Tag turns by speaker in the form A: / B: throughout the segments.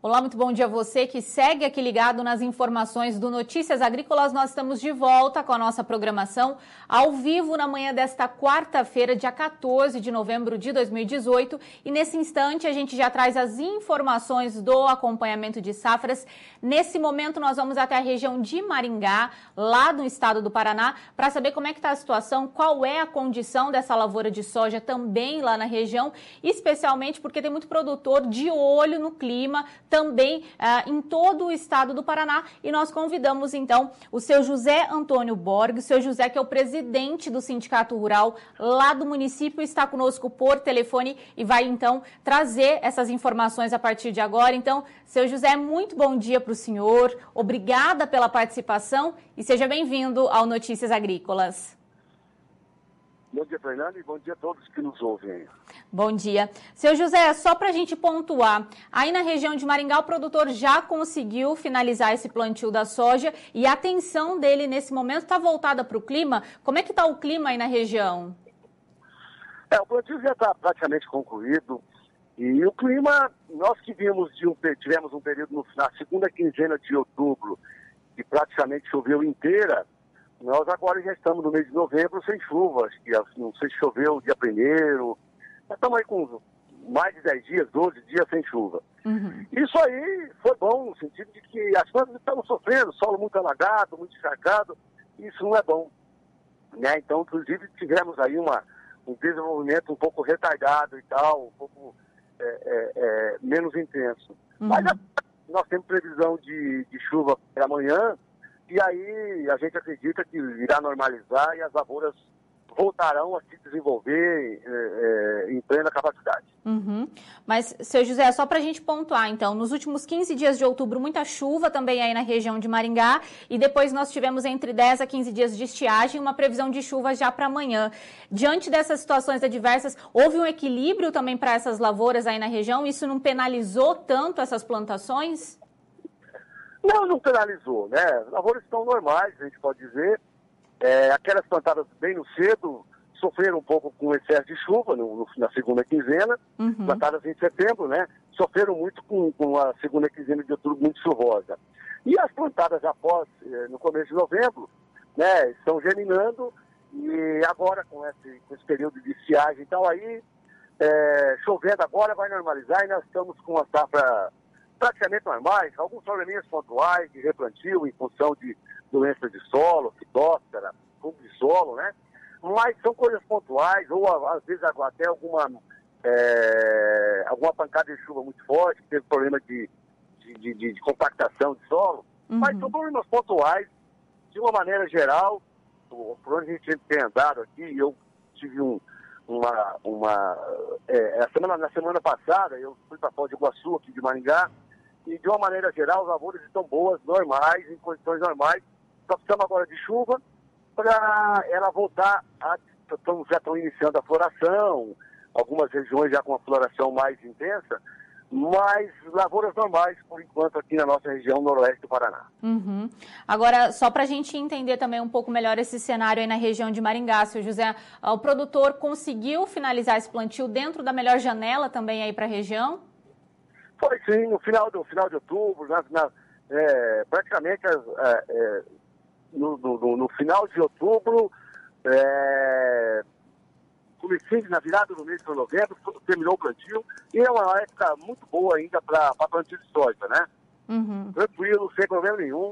A: Olá, muito bom dia a você que segue aqui ligado nas informações do Notícias Agrícolas. Nós estamos de volta com a nossa programação ao vivo na manhã desta quarta-feira, dia 14 de novembro de 2018. E nesse instante a gente já traz as informações do acompanhamento de safras. Nesse momento nós vamos até a região de Maringá, lá no estado do Paraná, para saber como é que está a situação, qual é a condição dessa lavoura de soja também lá na região, especialmente porque tem muito produtor de olho no clima, também em todo o estado do Paraná, e nós convidamos então o seu José Antônio Borg, o seu José que é o presidente do Sindicato Rural lá do município, está conosco por telefone e vai então trazer essas informações a partir de agora. Então, seu José, muito bom dia para o senhor, obrigada pela participação e seja bem-vindo ao Notícias Agrícolas.
B: Bom dia, Fernando, e bom dia a todos que nos ouvem.
A: Bom dia. Seu José, só para a gente pontuar, aí na região de Maringá o produtor já conseguiu finalizar esse plantio da soja e a atenção dele nesse momento está voltada para o clima. Como é que está o clima aí na região?
B: O plantio já está praticamente concluído e o clima, nós que tivemos um período na segunda quinzena de outubro que praticamente choveu inteira. Nós agora já estamos no mês de novembro sem chuvas, que não sei se choveu dia 1º, já estamos aí com mais de 10 dias, 12 dias sem chuva.
A: Uhum.
B: Isso aí foi bom, no sentido de que as plantas estavam sofrendo, solo muito alagado, muito encharcado, e isso não é bom. Né? Então, inclusive, tivemos aí um desenvolvimento um pouco retardado e tal, um pouco menos intenso.
A: Uhum.
B: Mas nós temos previsão de chuva para amanhã, e aí a gente acredita que irá normalizar e as lavouras voltarão a se desenvolver em plena capacidade.
A: Uhum. Mas, seu José, só para a gente pontuar, então, nos últimos 15 dias de outubro, muita chuva também aí na região de Maringá, e depois nós tivemos entre 10 a 15 dias de estiagem, uma previsão de chuva já para amanhã. Diante dessas situações adversas, houve um equilíbrio também para essas lavouras aí na região? Isso não penalizou tanto essas plantações?
B: Não penalizou, né? As lavouras estão normais, a gente pode dizer. Aquelas plantadas bem no cedo sofreram um pouco com o excesso de chuva na segunda quinzena,
A: uhum.
B: Plantadas em setembro, né? Sofreram muito com a segunda quinzena de outubro muito chuvosa. E as plantadas após, no começo de novembro, né, estão germinando, e agora com esse período de estiagem e tal, aí, chovendo agora vai normalizar e nós estamos com a safra praticamente normais, alguns probleminhas pontuais de replantio em função de doenças de solo, fitóptera, fungo de solo, né? Mas são coisas pontuais, ou às vezes até alguma pancada de chuva muito forte, que teve problema de compactação de solo,
A: uhum.
B: Mas são problemas pontuais, de uma maneira geral, por onde a gente tem andado aqui, eu tive na semana passada, eu fui para Foz do Iguaçu, aqui de Maringá, e de uma maneira geral, as lavouras estão boas, normais, em condições normais. Só precisamos agora de chuva para ela voltar já estão iniciando a floração, algumas regiões já com a floração mais intensa, mas lavouras normais, por enquanto, aqui na nossa região noroeste do Paraná.
A: Uhum. Agora, só para a gente entender também um pouco melhor esse cenário aí na região de Maringá, seu José, o produtor conseguiu finalizar esse plantio dentro da melhor janela também aí para a região?
B: Foi sim, no final de outubro, praticamente no final de outubro, comecinho na virada do mês de novembro, terminou o plantio, e é uma época muito boa ainda para plantio de soja, né?
A: Uhum.
B: Tranquilo, sem problema nenhum,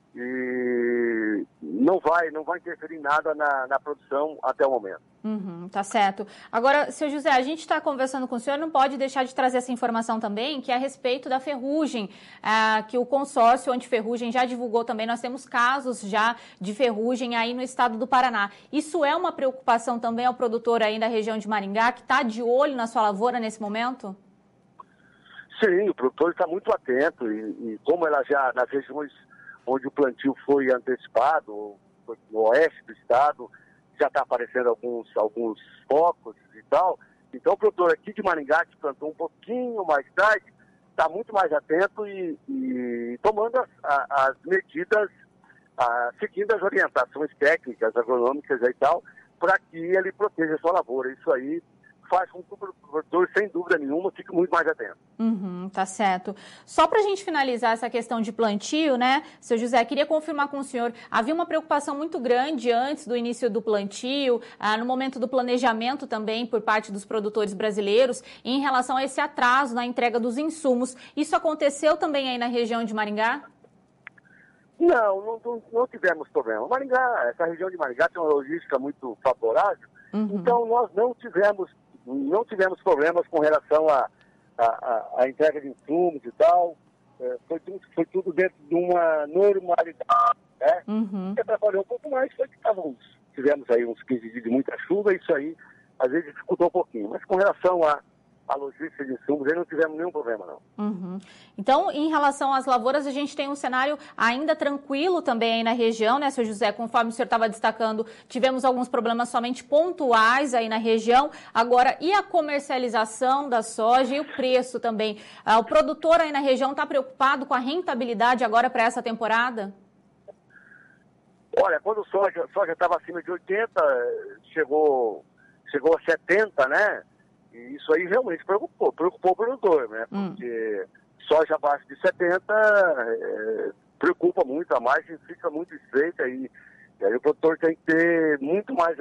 B: e não vai interferir em nada na produção até o momento.
A: Uhum, tá certo. Agora, seu José, a gente está conversando com o senhor, não pode deixar de trazer essa informação também, que é a respeito da ferrugem, que o consórcio antiferrugem já divulgou também. Nós temos casos já de ferrugem aí no estado do Paraná. Isso é uma preocupação também ao produtor aí da região de Maringá, que está de olho na sua lavoura nesse momento?
B: Sim, o produtor está muito atento e como ela já, nas regiões onde o plantio foi antecipado, no oeste do estado, já está aparecendo alguns focos e tal. Então o produtor aqui de Maringá, que plantou um pouquinho mais tarde, está muito mais atento e tomando as medidas, seguindo as orientações técnicas, agronômicas e tal, para que ele proteja a sua lavoura. Isso aí faz com que o produtor, sem dúvida nenhuma, fique muito mais atento.
A: Tá certo. Só para a gente finalizar essa questão de plantio, né, seu José, queria confirmar com o senhor, havia uma preocupação muito grande antes do início do plantio, no momento do planejamento também por parte dos produtores brasileiros, em relação a esse atraso na entrega dos insumos. Isso aconteceu também aí na região de Maringá?
B: Não tivemos problema. Maringá, essa região de Maringá tem uma logística muito favorável, então nós não tivemos problemas com relação à entrega de insumos e tal. Foi tudo dentro de uma normalidade, né? O que atrapalhou um pouco mais foi que tivemos aí uns 15 dias de muita chuva, e isso aí às vezes dificultou um pouquinho. Mas com relação à logística de insumos, aí não tivemos nenhum problema, não.
A: Então, em relação às lavouras, a gente tem um cenário ainda tranquilo também aí na região, né, seu José? Conforme o senhor estava destacando, tivemos alguns problemas somente pontuais aí na região. Agora, e a comercialização da soja e o preço também? O produtor aí na região está preocupado com a rentabilidade agora para essa temporada?
B: Olha, quando a soja estava acima de 80, chegou a 70, né? E isso aí realmente preocupou o produtor, né? Porque soja abaixo de 70 preocupa muito, a margem fica muito estreita e aí o produtor tem que ter muito mais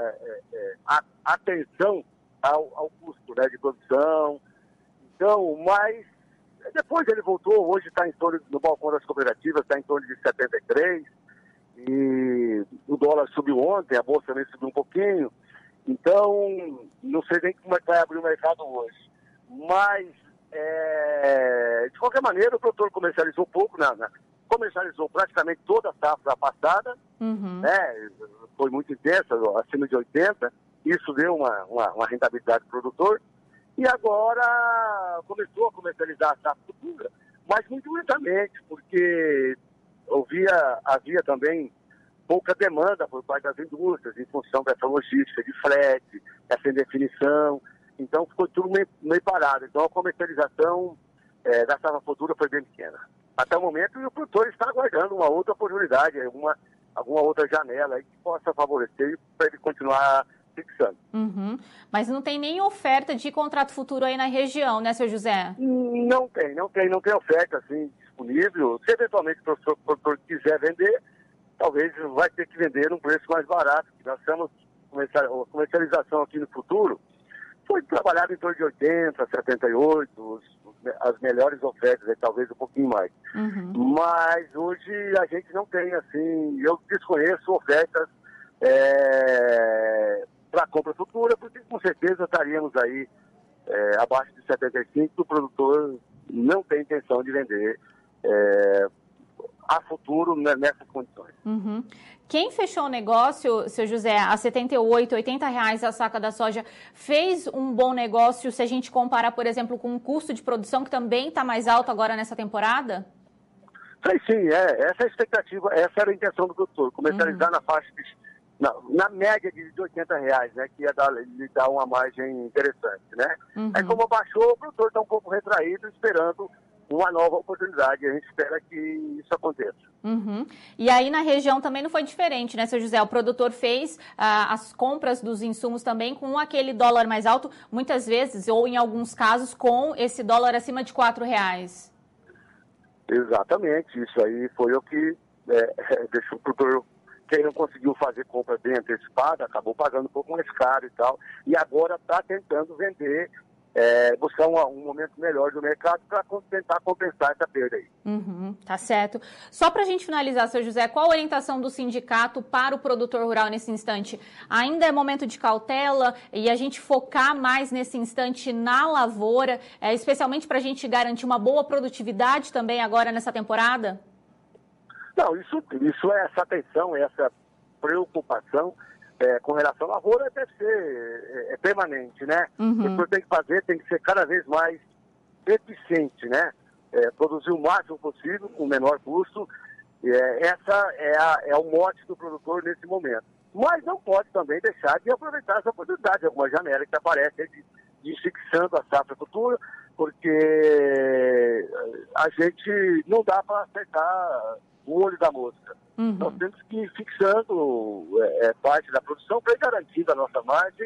B: atenção ao custo, né, de produção. Então, mas depois ele voltou, hoje está em torno, no balcão das cooperativas, está em torno de 73, e o dólar subiu ontem, a bolsa também subiu um pouquinho. Então, não sei nem como é que vai abrir o mercado hoje. Mas, de qualquer maneira, o produtor comercializou pouco, comercializou praticamente toda a safra passada, né? Foi muito intensa, acima de 80, isso deu uma rentabilidade do produtor. E agora começou a comercializar a safra futura, mas muito lentamente, porque havia também pouca demanda por parte das indústrias, em função dessa logística de frete, essa indefinição. Então, ficou tudo meio parado. Então, a comercialização da safra futura foi bem pequena. Até o momento, e o produtor está aguardando uma outra oportunidade, alguma outra janela aí que possa favorecer para ele continuar fixando.
A: Mas não tem nem oferta de contrato futuro aí na região, né, seu José?
B: Não tem oferta assim disponível. Se eventualmente o produtor quiser vender, talvez vai ter que vender num preço mais barato. Nós estamos a comercialização aqui no futuro foi trabalhada em torno de 80, 78, as melhores ofertas, talvez um pouquinho mais. Mas hoje a gente não tem, assim, eu desconheço ofertas para compra futura, porque com certeza estaríamos aí abaixo de 75, o produtor não tem intenção de vender a futuro nessas condições.
A: Quem fechou o negócio, seu José, a 78, 80 reais a saca da soja, fez um bom negócio se a gente comparar, por exemplo, com o custo de produção, que também está mais alto agora nessa temporada?
B: Sim, essa é a expectativa, essa era a intenção do produtor, comercializar na faixa na média de 80 reais, né, que ia lhe dar uma margem interessante, né? Aí como baixou, o produtor está um pouco retraído, esperando uma nova oportunidade. A gente espera que isso aconteça.
A: E aí na região também não foi diferente, né, seu José? O produtor fez as compras dos insumos também com aquele dólar mais alto, muitas vezes, ou em alguns casos, com esse dólar acima de R$4.
B: Exatamente. Isso aí foi o que deixou o produtor. Quem não conseguiu fazer compra bem antecipada, acabou pagando um pouco mais caro e tal. E agora está tentando vender, buscar um momento melhor do mercado para tentar compensar essa perda aí.
A: Tá certo. Só para a gente finalizar, seu José, qual a orientação do sindicato para o produtor rural nesse instante? Ainda é momento de cautela e a gente focar mais nesse instante na lavoura, especialmente para a gente garantir uma boa produtividade também agora nessa temporada?
B: Não, isso é essa atenção, essa preocupação com relação à lavoura deve ser permanente, né? O que tem que fazer tem que ser cada vez mais eficiente, né? Produzir o máximo possível com o menor custo. Essa é o mote do produtor nesse momento. Mas não pode também deixar de aproveitar essa oportunidade, alguma janela que aparece de fixando a safra futura, porque a gente não dá para acertar o olho da mosca. Nós temos que ir fixando parte da produção para ir garantindo a nossa margem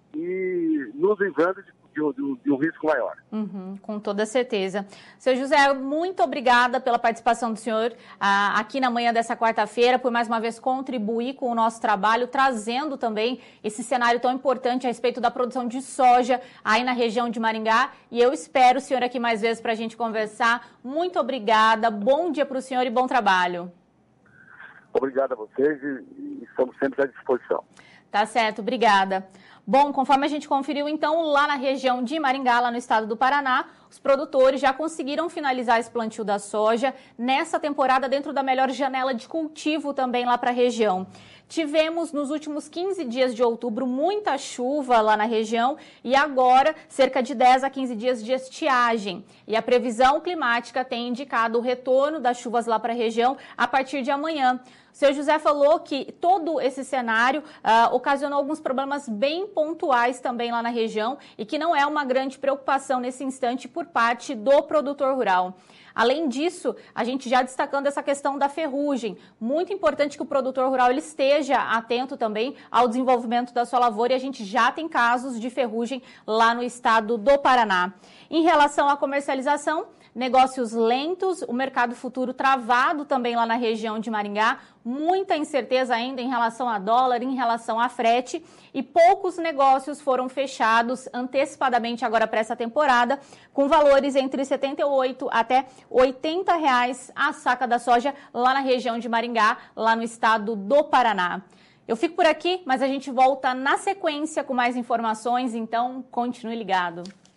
B: e nos livrando de um risco maior.
A: Com toda certeza. Seu José, muito obrigada pela participação do senhor aqui na manhã dessa quarta-feira, por mais uma vez contribuir com o nosso trabalho, trazendo também esse cenário tão importante a respeito da produção de soja aí na região de Maringá. E eu espero o senhor aqui mais vezes para a gente conversar. Muito obrigada, bom dia para o senhor e bom trabalho.
B: Obrigado a vocês e estamos sempre à disposição.
A: Tá certo, obrigada. Bom, conforme a gente conferiu, então, lá na região de Maringá, lá no estado do Paraná, os produtores já conseguiram finalizar esse plantio da soja nessa temporada dentro da melhor janela de cultivo também lá para a região. Tivemos nos últimos 15 dias de outubro muita chuva lá na região e agora cerca de 10 a 15 dias de estiagem. E a previsão climática tem indicado o retorno das chuvas lá para a região a partir de amanhã. O seu José falou que todo esse cenário ocasionou alguns problemas bem pontuais também lá na região e que não é uma grande preocupação nesse instante por parte do produtor rural. Além disso, a gente já destacando essa questão da ferrugem. Muito importante que o produtor rural ele esteja atento também ao desenvolvimento da sua lavoura e a gente já tem casos de ferrugem lá no estado do Paraná. Em relação à comercialização, negócios lentos, o mercado futuro travado também lá na região de Maringá, muita incerteza ainda em relação a dólar, em relação a frete e poucos negócios foram fechados antecipadamente agora para essa temporada, com valores entre R$ 78 até R$ 80 a saca da soja lá na região de Maringá, lá no estado do Paraná. Eu fico por aqui, mas a gente volta na sequência com mais informações, então continue ligado.